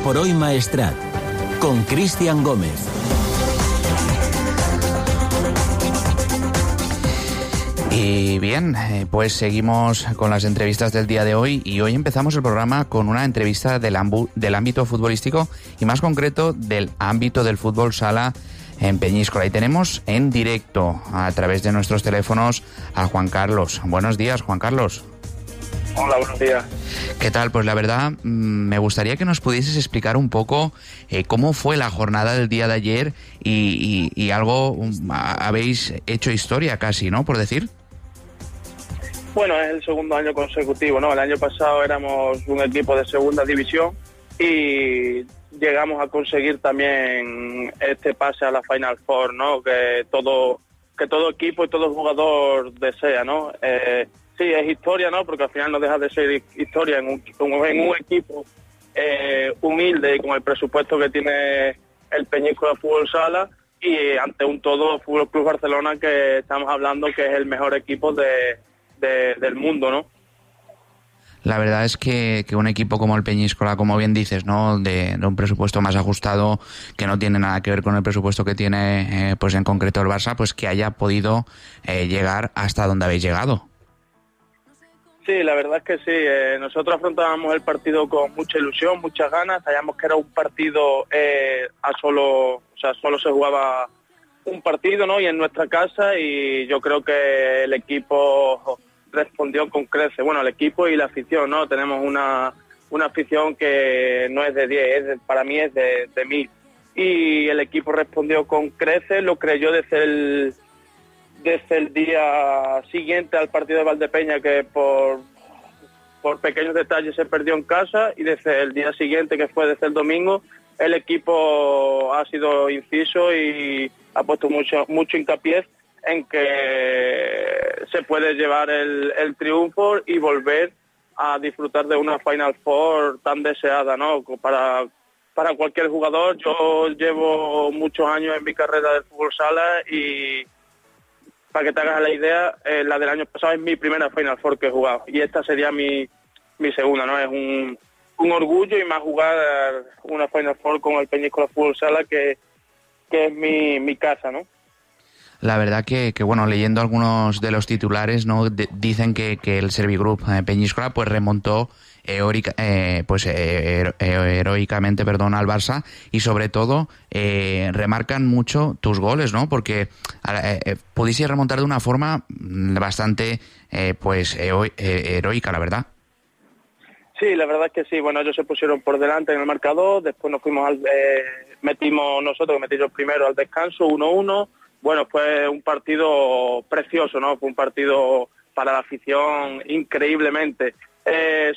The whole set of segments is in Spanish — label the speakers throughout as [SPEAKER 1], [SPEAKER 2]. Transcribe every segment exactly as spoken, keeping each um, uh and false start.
[SPEAKER 1] por hoy Maestrat, con Cristian Gómez.
[SPEAKER 2] Y bien, pues seguimos con las entrevistas del día de hoy y hoy empezamos el programa con una entrevista del, ambu- del ámbito futbolístico y más concreto del ámbito del fútbol sala en Peñíscola. Y tenemos en directo a través de nuestros teléfonos a Juan Carlos. Buenos días, Juan Carlos.
[SPEAKER 3] Hola, buenos días.
[SPEAKER 2] ¿Qué tal? Pues la verdad, me gustaría que nos pudieses explicar un poco eh, cómo fue la jornada del día de ayer y, y, y algo, um, habéis hecho historia casi, ¿no? Por decir.
[SPEAKER 3] Bueno, es el segundo año consecutivo, ¿no? El año pasado éramos un equipo de segunda división y llegamos a conseguir también este pase a la Final Four, ¿no? Que todo, que todo equipo y todo jugador desea, ¿no? Eh, sí, es historia, ¿no? Porque al final no deja de ser historia en un, en un equipo eh, humilde y con el presupuesto que tiene el Peñíscola Fútbol Sala y ante un todo Fútbol Club Barcelona, que estamos hablando que es el mejor equipo de De, del mundo, ¿no?
[SPEAKER 2] La verdad es que, que un equipo como el Peñíscola, como bien dices, ¿no? De, de un presupuesto más ajustado, que no tiene nada que ver con el presupuesto que tiene, eh, pues en concreto el Barça, pues que haya podido eh, llegar hasta donde habéis llegado.
[SPEAKER 3] Sí, la verdad es que sí. Eh, nosotros afrontábamos el partido con mucha ilusión, muchas ganas. Sabíamos que era un partido eh, a solo, o sea, solo se jugaba un partido, ¿no? Y en nuestra casa, y yo creo que el equipo respondió con creces. Bueno, el equipo y la afición, ¿no? Tenemos una, una afición que no es de diez, es de, para mí es de, de mil. Y el equipo respondió con creces, lo creyó desde el, desde el día siguiente al partido de Valdepeña, que por, por pequeños detalles se perdió en casa, y desde el día siguiente, que fue desde el domingo, el equipo ha sido inciso y ha puesto mucho mucho hincapié en que se puede llevar el, el triunfo y volver a disfrutar de una Final Four tan deseada, ¿no? Para, para cualquier jugador. Yo llevo muchos años en mi carrera del fútbol sala y para que te hagas la idea, eh, la del año pasado es mi primera Final Four que he jugado y esta sería mi, mi segunda, ¿no? Es un, un orgullo y más jugar una Final Four con el Peñíscola Fútbol Sala, que, que es mi, mi casa, ¿no?
[SPEAKER 2] La verdad que, que bueno, leyendo algunos de los titulares, ¿no? De, dicen que, que el Servigroup eh, Peñíscola pues remontó eórica, eh, pues eh, hero, heroicamente, perdón, al Barça, y sobre todo eh, remarcan mucho tus goles, ¿no? Porque eh, eh, pudiste remontar de una forma bastante eh, pues hero, eh, heroica, la verdad.
[SPEAKER 3] Sí, la verdad es que sí. Bueno, ellos se pusieron por delante en el marcador, después nos fuimos al, eh, metimos nosotros, metí yo primero al descanso, uno uno. Bueno, fue un partido precioso, ¿no? Fue un partido para la afición increíblemente. Eh,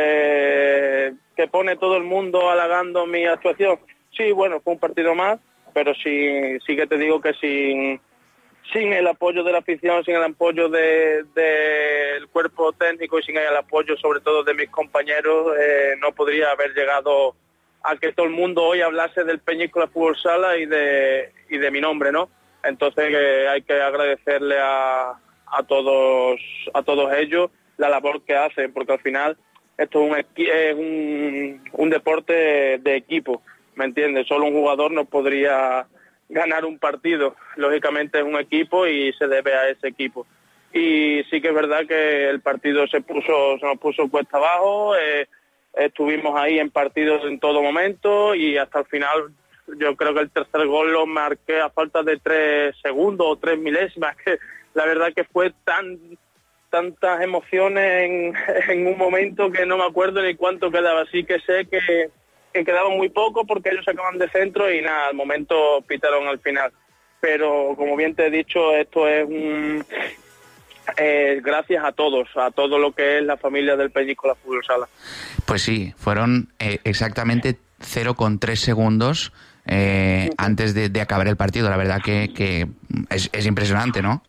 [SPEAKER 3] sobre que pone todo el mundo halagando mi actuación. Sí, bueno, fue un partido más, pero sí, sí que te digo que sin, sin el apoyo de la afición, sin el apoyo de, de el cuerpo técnico y sin el apoyo sobre todo de mis compañeros, eh, no podría haber llegado a que todo el mundo hoy hablase del Peñíscola Fútbol Sala y de, y de mi nombre, ¿no? Entonces eh, hay que agradecerle a, a todos a todos ellos la labor que hacen, porque al final esto es un, es un, un deporte de equipo, ¿me entiendes? Solo un jugador no podría ganar un partido, lógicamente es un equipo y se debe a ese equipo. Y sí que es verdad que el partido se puso se nos puso cuesta abajo, eh, estuvimos ahí en partidos en todo momento y hasta el final. Yo creo que el tercer gol lo marqué a falta de tres segundos o tres milésimas, que la verdad que fue tan tantas emociones en, en un momento que no me acuerdo ni cuánto quedaba, así que sé que, que quedaba muy poco porque ellos sacaban de centro y nada, al momento pitaron al final. Pero como bien te he dicho, esto es un eh, gracias a todos, a todo lo que es la familia del Peñíscola Fútbol Sala.
[SPEAKER 2] Pues sí, fueron eh, exactamente cero coma tres segundos eh, uh-huh. antes de, de acabar el partido. La verdad que, que es, es impresionante, ¿no?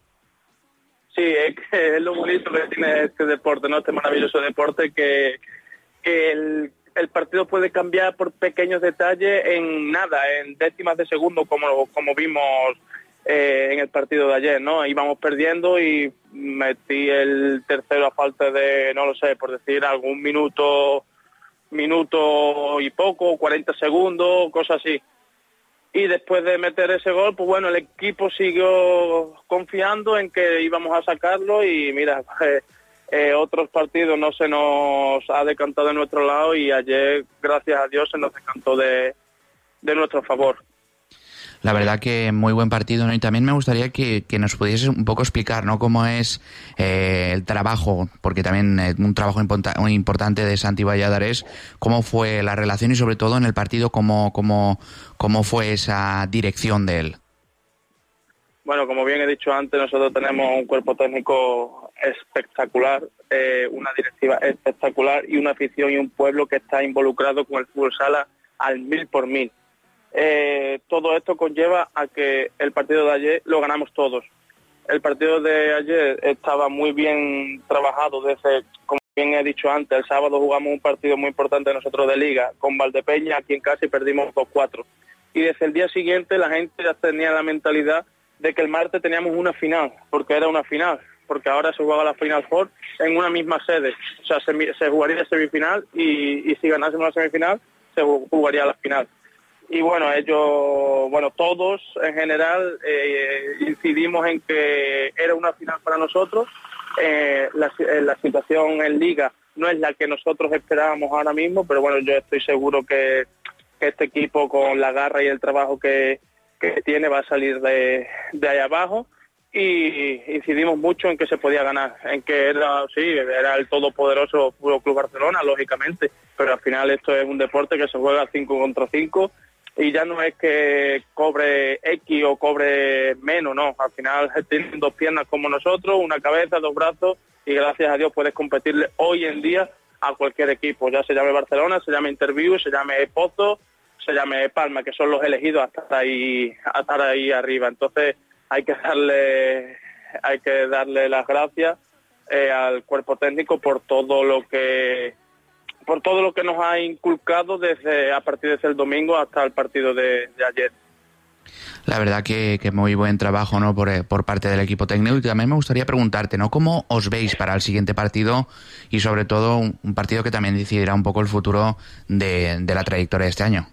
[SPEAKER 3] Sí, es, que es lo bonito que tiene este deporte, ¿no? Este maravilloso deporte, que, que el, el partido puede cambiar por pequeños detalles en nada, en décimas de segundo, como, como vimos eh, en el partido de ayer, ¿no? Íbamos perdiendo y metí el tercero a falta de, no lo sé, por decir algún minuto minuto y poco, cuarenta segundos, cosas así. Y después de meter ese gol, pues bueno, el equipo siguió confiando en que íbamos a sacarlo y mira, eh, eh, otros partidos no se nos ha decantado de nuestro lado y ayer, gracias a Dios, se nos decantó de, de nuestro favor.
[SPEAKER 2] La verdad que muy buen partido, ¿no? Y también me gustaría que, que nos pudieses un poco explicar, ¿no?, cómo es eh, el trabajo, porque también eh, un trabajo impo- muy importante de Santi Valladares, cómo fue la relación y sobre todo en el partido, cómo, cómo, cómo fue esa dirección de él.
[SPEAKER 3] Bueno, como bien he dicho antes, nosotros tenemos un cuerpo técnico espectacular, eh, una directiva espectacular y una afición y un pueblo que está involucrado con el fútbol sala al mil por mil. Eh, todo esto conlleva a que el partido de ayer lo ganamos todos. El partido de ayer estaba muy bien trabajado desde, como bien he dicho antes, el sábado jugamos un partido muy importante nosotros de liga con Valdepeña aquí en casa y perdimos dos cuatro. Y desde el día siguiente la gente ya tenía la mentalidad de que el martes teníamos una final, porque era una final, porque ahora se jugaba la Final Four en una misma sede. O sea, se, se jugaría semifinal y, y si ganásemos la semifinal se jugaría la final. Y bueno, ellos, bueno, todos en general eh, incidimos en que era una final para nosotros. Eh, la, la situación en Liga no es la que nosotros esperábamos ahora mismo, pero bueno, yo estoy seguro que, que este equipo con la garra y el trabajo que, que tiene va a salir de, de ahí abajo. Y incidimos mucho en que se podía ganar, en que era, sí, era el todopoderoso Fútbol Club Barcelona, lógicamente, pero al final esto es un deporte que se juega cinco contra cinco. Y ya no es que cobre X o cobre menos, no. Al final tienen dos piernas como nosotros, una cabeza, dos brazos, y gracias a Dios puedes competirle hoy en día a cualquier equipo. Ya se llame Barcelona, se llame Interview, se llame Pozo, se llame Palma, que son los elegidos hasta ahí, a estar ahí arriba. Entonces hay que darle, hay que darle las gracias eh, al cuerpo técnico por todo lo que... por todo lo que nos ha inculcado desde a partir de el domingo hasta el partido de, de ayer.
[SPEAKER 2] La verdad que, que muy buen trabajo, ¿no?, por, por parte del equipo técnico. Y también me gustaría preguntarte, ¿no?, ¿cómo os veis para el siguiente partido? Y sobre todo un, un partido que también decidirá un poco el futuro de, de la trayectoria de este año.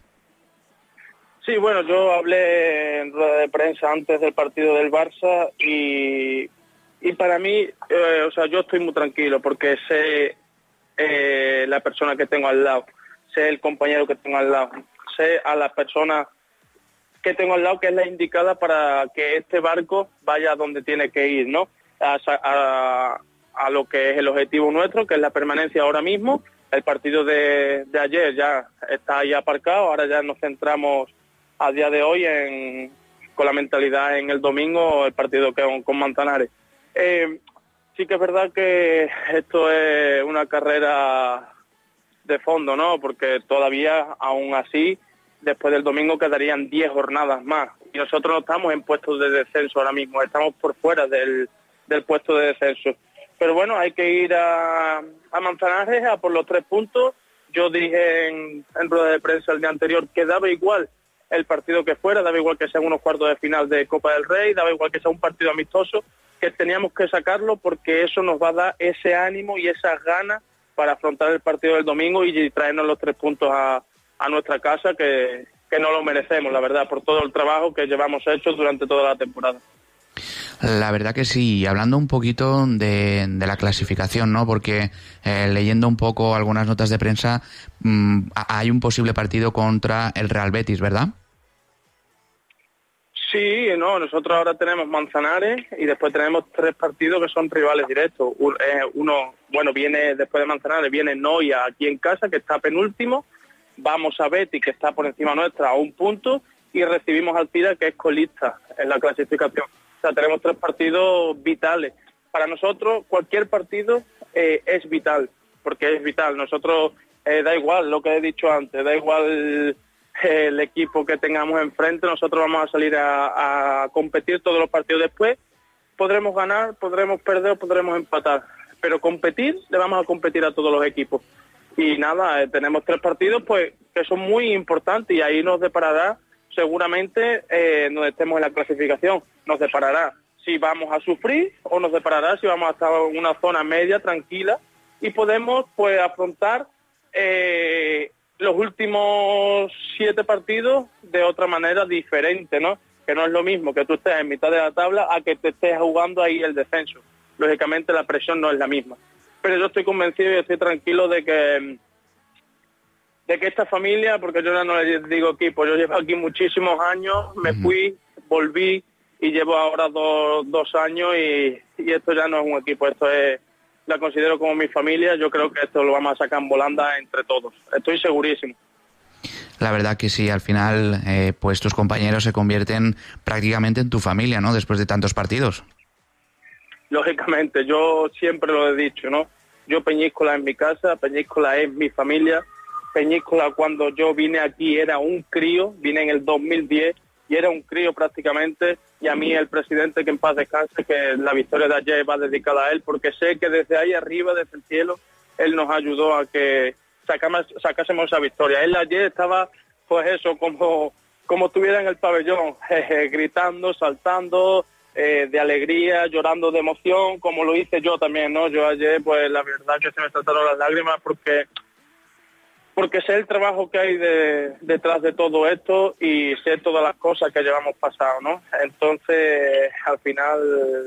[SPEAKER 3] Sí, bueno, yo hablé en rueda de prensa antes del partido del Barça y, y para mí, eh, o sea, yo estoy muy tranquilo porque sé eh, la persona que tengo al lado, sé el compañero que tengo al lado, sé a la persona que tengo al lado que es la indicada para que este barco vaya donde tiene que ir, ¿no? A, a, a lo que es el objetivo nuestro, que es la permanencia ahora mismo. El partido de, de ayer ya está ahí aparcado, ahora ya nos centramos a día de hoy en, con la mentalidad en el domingo, el partido que con, con Manzanares. Eh, sí que es verdad que esto es una carrera de fondo, ¿no? Porque todavía, aún así, después del domingo quedarían diez jornadas más. Y nosotros no estamos en puestos de descenso ahora mismo, estamos por fuera del, del puesto de descenso. Pero bueno, hay que ir a, a Manzanares a por los tres puntos. Yo dije en, en rueda de prensa el día anterior que daba igual el partido que fuera, daba igual que sean unos cuartos de final de Copa del Rey, daba igual que sea un partido amistoso, que teníamos que sacarlo porque eso nos va a dar ese ánimo y esas ganas para afrontar el partido del domingo y traernos los tres puntos a, a nuestra casa, que, que no lo merecemos, la verdad, por todo el trabajo que llevamos hecho durante toda la temporada.
[SPEAKER 2] La verdad que sí, hablando un poquito de, de la clasificación, ¿no? Porque eh, leyendo un poco algunas notas de prensa, mmm, hay un posible partido contra el Real Betis, ¿verdad?
[SPEAKER 3] Sí, no, nosotros ahora tenemos Manzanares y después tenemos tres partidos que son rivales directos. Uno, bueno, viene después de Manzanares, viene Noia aquí en casa, que está penúltimo, vamos a Betis, que está por encima nuestra a un punto, y recibimos al Tira, que es colista en la clasificación. O sea, tenemos tres partidos vitales. Para nosotros, cualquier partido eh, es vital, porque es vital. Nosotros, eh, da igual lo que he dicho antes, da igual eh, el equipo que tengamos enfrente, nosotros vamos a salir a, a competir todos los partidos después. Podremos ganar, podremos perder, podremos empatar, pero competir, le vamos a competir a todos los equipos. Y nada, eh, tenemos tres partidos pues que son muy importantes y ahí nos deparará seguramente eh, donde estemos en la clasificación, nos deparará si vamos a sufrir o nos deparará si vamos a estar en una zona media, tranquila, y podemos pues afrontar eh, los últimos siete partidos de otra manera diferente, ¿no? Que no es lo mismo que tú estés en mitad de la tabla a que te estés jugando ahí el descenso. Lógicamente la presión no es la misma. Pero yo estoy convencido y estoy tranquilo de que de que esta familia, porque yo ya no les digo equipo, yo llevo aquí muchísimos años, me fui, volví y llevo ahora dos, dos años y, y esto ya no es un equipo, esto es, la considero como mi familia, yo creo que esto lo vamos a sacar en volanda entre todos, estoy segurísimo.
[SPEAKER 2] La verdad que sí, al final eh, pues tus compañeros se convierten prácticamente en tu familia, ¿no? Después de tantos partidos.
[SPEAKER 3] Lógicamente, yo siempre lo he dicho, ¿no? Yo Peñíscola es mi casa, Peñíscola es mi familia. Peñíscola cuando yo vine aquí era un crío, vine en el dos mil diez y era un crío prácticamente, y a mí el presidente, que en paz descanse, que la victoria de ayer va dedicada a él, porque sé que desde ahí arriba, desde el cielo, él nos ayudó a que sacamos, sacásemos esa victoria. Él ayer estaba, pues eso, como, como estuviera en el pabellón, jeje, gritando, saltando, eh, de alegría, llorando de emoción, como lo hice yo también, ¿no? Yo ayer, pues la verdad que se me saltaron las lágrimas porque... porque sé el trabajo que hay de, detrás de todo esto y sé todas las cosas que llevamos pasado, ¿no? Entonces, al final,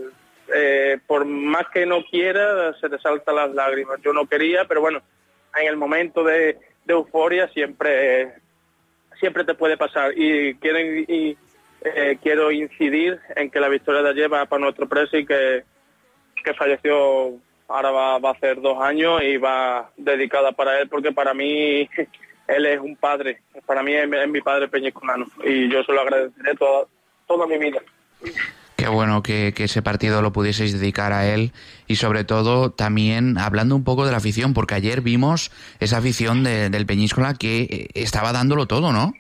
[SPEAKER 3] eh, por más que no quiera, se te saltan las lágrimas. Yo no quería, pero bueno, en el momento de, de euforia siempre, siempre te puede pasar. Y, quieren, y eh, quiero incidir en que la victoria de ayer va para nuestro presi, que, que falleció... Ahora va, va a hacer dos años y va dedicada para él, porque para mí él es un padre, para mí es, es mi padre peñiscolano y yo se lo agradeceré toda, toda mi vida.
[SPEAKER 2] Qué bueno que, que ese partido lo pudieseis dedicar a él y sobre todo también hablando un poco de la afición, porque ayer vimos esa afición de, del Peñíscola que estaba dándolo todo, ¿no?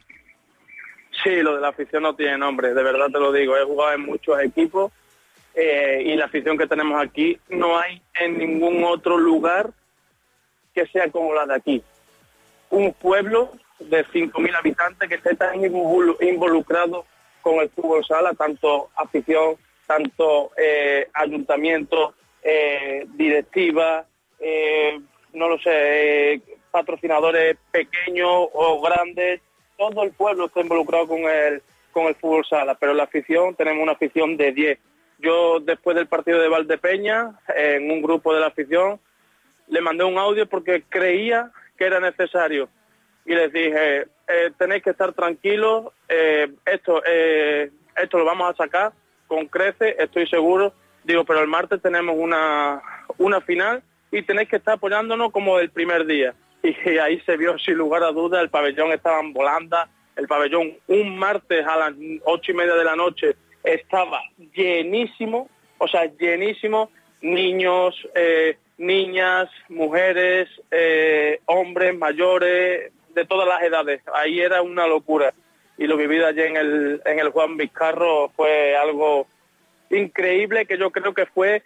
[SPEAKER 3] Sí, lo de la afición no tiene nombre, de verdad te lo digo, he jugado en muchos equipos. Eh, y la afición que tenemos aquí no hay en ningún otro lugar que sea como la de aquí. Un pueblo de cinco mil habitantes que esté tan involucrado con el fútbol sala, tanto afición, tanto eh, ayuntamiento, eh, directiva, eh, no lo sé, eh, patrocinadores pequeños o grandes, todo el pueblo está involucrado con el, con el fútbol sala, pero la afición, tenemos una afición de diez. Yo, después del partido de Valdepeña, en un grupo de la afición, le mandé un audio porque creía que era necesario. Y les dije, eh, tenéis que estar tranquilos, eh, esto, eh, esto lo vamos a sacar con creces, estoy seguro. Digo, pero el martes tenemos una, una final y tenéis que estar apoyándonos como el primer día. Y ahí se vio, sin lugar a dudas, el pabellón estaba en volanda, el pabellón un martes a las ocho y media de la noche, estaba llenísimo, o sea, llenísimo, niños, eh, niñas, mujeres, eh, hombres, mayores, de todas las edades. Ahí era una locura. Y lo vivido allí en el, en el Juan Vizcarro fue algo increíble, que yo creo que fue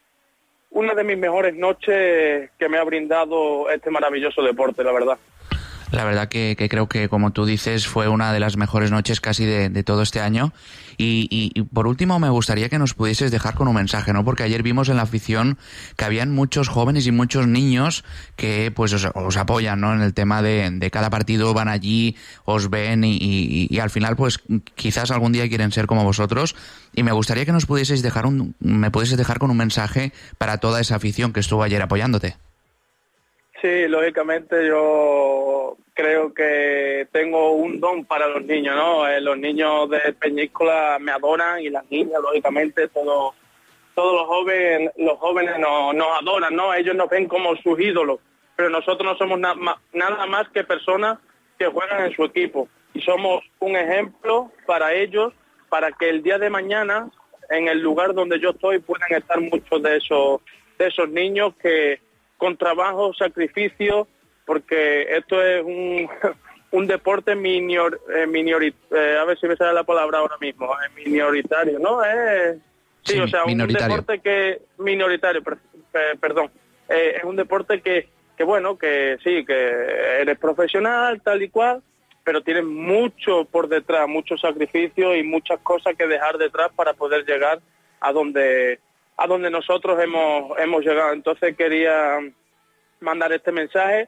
[SPEAKER 3] una de mis mejores noches que me ha brindado este maravilloso deporte, la verdad.
[SPEAKER 2] La verdad que, que creo que, como tú dices, fue una de las mejores noches casi de, de todo este año. Y, y, y por último me gustaría que nos pudieses dejar con un mensaje, ¿no? Porque ayer vimos en la afición que habían muchos jóvenes y muchos niños que pues os, os apoyan, ¿no? En el tema de, de cada partido van allí, os ven y, y, y al final pues quizás algún día quieren ser como vosotros. Y me gustaría que nos pudieseis dejar un, me pudieses dejar con un mensaje para toda esa afición que estuvo ayer apoyándote.
[SPEAKER 3] Sí, lógicamente yo creo que tengo un don para los niños, ¿no? Eh, los niños de Peñíscola me adoran y las niñas, lógicamente, todos todos los jóvenes los jóvenes nos, nos adoran, ¿no? Ellos nos ven como sus ídolos, pero nosotros no somos na, ma, nada más que personas que juegan en su equipo y somos un ejemplo para ellos, para que el día de mañana, en el lugar donde yo estoy, puedan estar muchos de esos, de esos niños que con trabajo, sacrificio, porque esto es un, un deporte minor, eh, minori, eh, a ver si me sale la palabra ahora mismo, es minoritario, ¿no? Eh, sí, sí, o sea, un deporte que, minoritario, per, per, perdón, eh, es un deporte que, que, bueno, que sí, que eres profesional, tal y cual, pero tienes mucho por detrás, mucho sacrificio y muchas cosas que dejar detrás para poder llegar a donde... a donde nosotros hemos hemos llegado. Entonces quería mandar este mensaje,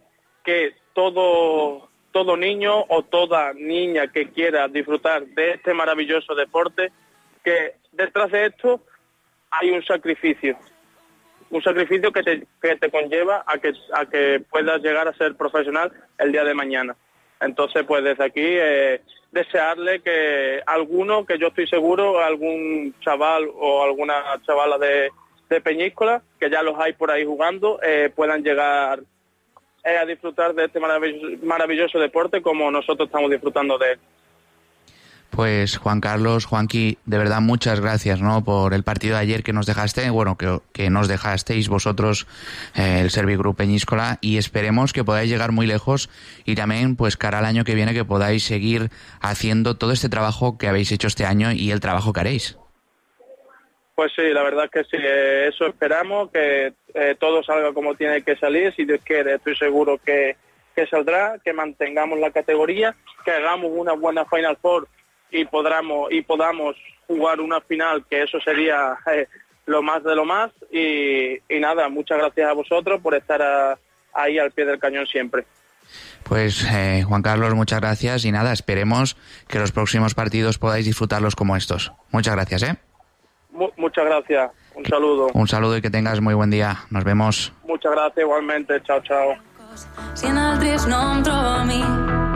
[SPEAKER 3] que todo, todo niño o toda niña que quiera disfrutar de este maravilloso deporte, que detrás de esto hay un sacrificio, un sacrificio que te, que te conlleva a que, a que puedas llegar a ser profesional el día de mañana. Entonces, pues desde aquí, eh, desearle que alguno, que yo estoy seguro, algún chaval o alguna chavala de, de Peñíscola, que ya los hay por ahí jugando, eh, puedan llegar eh, a disfrutar de este maravilloso, maravilloso deporte como nosotros estamos disfrutando de él.
[SPEAKER 2] Pues Juan Carlos, Juanqui, de verdad muchas gracias, ¿no?, por el partido de ayer que nos dejaste, bueno, que, que nos dejasteis vosotros, eh, el Servigroup Peñíscola, y esperemos que podáis llegar muy lejos y también, pues, cara al año que viene, que podáis seguir haciendo todo este trabajo que habéis hecho este año y el trabajo que haréis.
[SPEAKER 3] Pues sí, la verdad es que sí, eh, eso esperamos, que eh, todo salga como tiene que salir, si Dios quiere, estoy seguro que, que saldrá, que mantengamos la categoría, que hagamos una buena Final Four y podamos y podamos jugar una final, que eso sería eh, lo más de lo más, y, y nada, muchas gracias a vosotros por estar a, ahí al pie del cañón siempre.
[SPEAKER 2] Pues eh, Juan Carlos, muchas gracias y nada, esperemos que los próximos partidos podáis disfrutarlos como estos. Muchas gracias, ¿eh?
[SPEAKER 3] M- muchas gracias, un saludo.
[SPEAKER 2] Un saludo y que tengas muy buen día. Nos vemos.
[SPEAKER 3] Muchas gracias igualmente, chao, chao.
[SPEAKER 4] Si en altres no em trobo a mi